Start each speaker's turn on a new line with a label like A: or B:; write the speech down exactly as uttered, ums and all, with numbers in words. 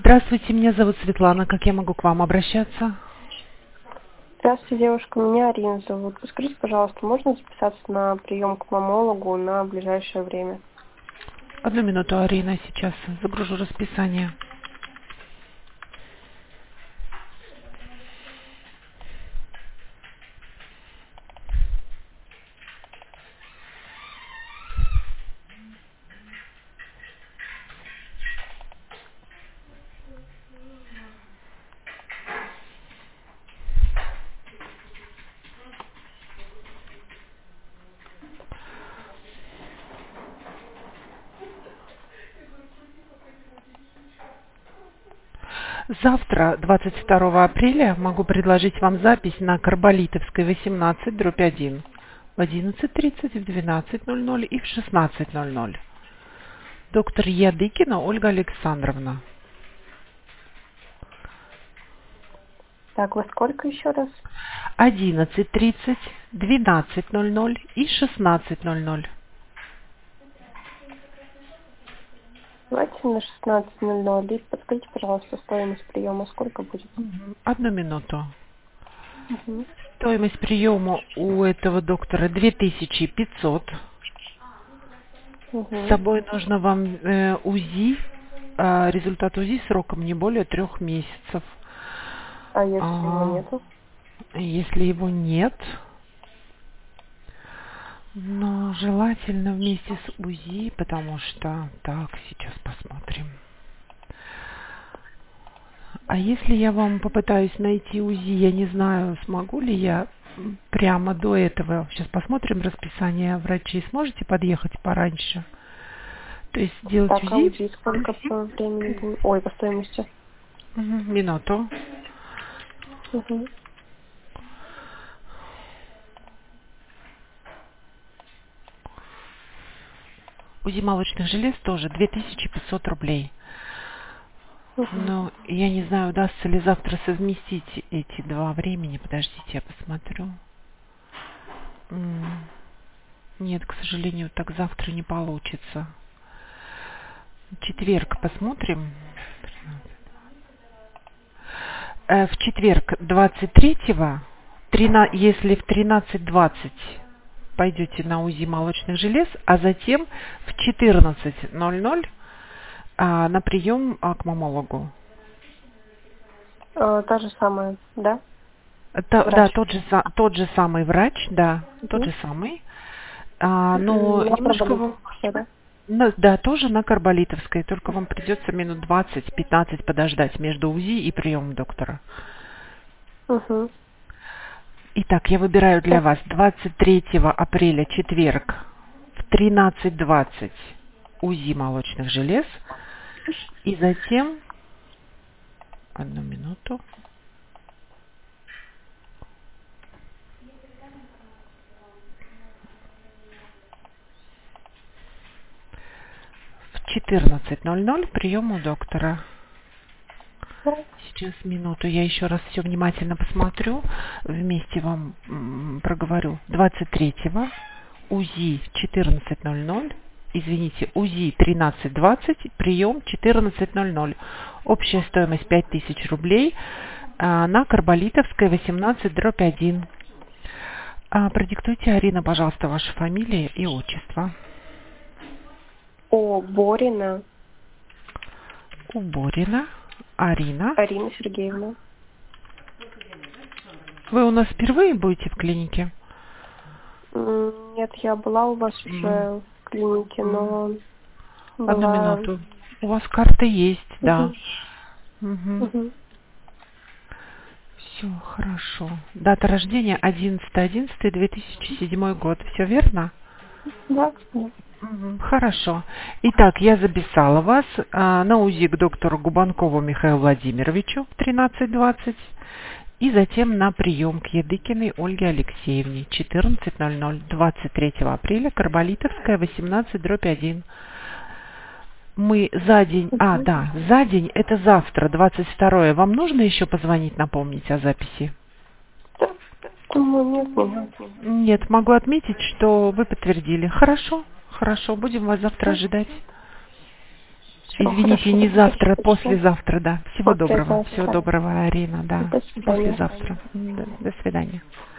A: Здравствуйте, меня зовут Светлана. Как я могу к вам обращаться?
B: Здравствуйте, девушка. Меня Арина зовут. Скажите, пожалуйста, можно записаться на прием к мамологу на ближайшее время?
A: Одну минуту, Арина, сейчас загружу расписание. Завтра, двадцать второго апреля, могу предложить вам запись на Карболитовской восемнадцать дробь один в одиннадцать тридцать, в двенадцать ноль ноль и в шестнадцать ноль ноль. Доктор Ядыкина Ольга Александровна.
B: Так, во сколько еще раз?
A: одиннадцать тридцать, двенадцать ноль ноль и шестнадцать ноль ноль.
B: Давайте на шестнадцать ноль ноль. И подскажите, пожалуйста, стоимость приема сколько будет?
A: Мгм. Одну минуту.
B: Угу.
A: Стоимость приема у этого доктора две тысячи пятьсот. С
B: Угу.
A: собой нужно вам э, УЗИ, э, результат УЗИ сроком не более трех месяцев.
B: А если его
A: А,
B: нету?
A: если его нет, но желательно вместе с УЗИ, потому что... Так, сейчас посмотрим. А если я вам попытаюсь найти УЗИ, я не знаю, смогу ли я прямо до этого. Сейчас посмотрим расписание врачей. Сможете подъехать пораньше? То есть сделать
B: Так, а
A: УЗИ?
B: УЗИ сколько по времени будет? Ой, по стоимости.
A: Мгм, минуту.
B: Угу.
A: УЗИ молочных желез тоже две тысячи пятьсот рублей.
B: Угу.
A: Но я не знаю, удастся ли завтра совместить эти два времени. Подождите, я посмотрю. М, Нет, к сожалению, так завтра не получится. Четверг посмотрим. Э, В четверг двадцать третьего, трина- если в тринадцать двадцать пойдете на УЗИ молочных желез, а затем в четырнадцать ноль ноль а, на прием а, к мамологу.
B: А, та же самая, да?
A: Та- да,
B: Врач.
A: тот же, са- тот же самый врач, да, тот
B: Угу.
A: же самый. А, но
B: На
A: немножко вам,
B: Карболитовской, да?
A: на- да, тоже на Карболитовской, только вам придется минут двадцать-пятнадцать подождать между УЗИ и приемом доктора.
B: Угу.
A: Итак, я выбираю для вас двадцать третьего апреля, четверг, в тринадцать двадцать УЗИ молочных желез. И затем, одну минуту, в четырнадцать ноль ноль прием у доктора. Сейчас, минуту, я еще раз все внимательно посмотрю, вместе вам м, проговорю. двадцать третьего УЗИ четырнадцать ноль ноль, извините, УЗИ тринадцать двадцать, прием четырнадцать ноль ноль. Общая стоимость пять тысяч рублей а, на Карболитовской восемнадцать дробь один. А, продиктуйте, Арина, пожалуйста, ваша фамилия и отчество.
B: О, Борина
A: Уборина Арина.
B: Арина Сергеевна.
A: Вы у нас впервые будете в клинике?
B: М, Нет, я была у вас
A: М,
B: уже в клинике,
A: м.
B: но
A: Одну
B: была...
A: минуту. У вас карта есть, да.
B: Угу.
A: Угу.
B: Угу.
A: Все, хорошо. Дата рождения одиннадцатое одиннадцатое две тысячи седьмой год. Все верно?
B: Да, да.
A: Мгм. Хорошо. Итак, я записала вас а, на УЗИ к доктору Губанкову Михаилу Владимировичу в тринадцать двадцать и затем на прием к Ядыкиной Ольге Алексеевне четырнадцать ноль ноль двадцать третьего апреля, Карболитовская восемнадцать дробь один. Мы за день, а,
B: Угу.
A: да, за день, это завтра, двадцать второе. Вам нужно еще позвонить, напомнить о записи?
B: Да. Думаю, нет, не надо.
A: Нет, могу отметить, что вы подтвердили. Хорошо, хорошо, будем вас завтра
B: Да.
A: ожидать.
B: Всё,
A: Извините,
B: хорошо,
A: не
B: тогда
A: завтра,
B: спасибо.
A: послезавтра, да. Всего доброго.
B: Послезавтра.
A: Всего доброго, Арина, да.
B: До свидания.
A: Послезавтра. До, до свидания.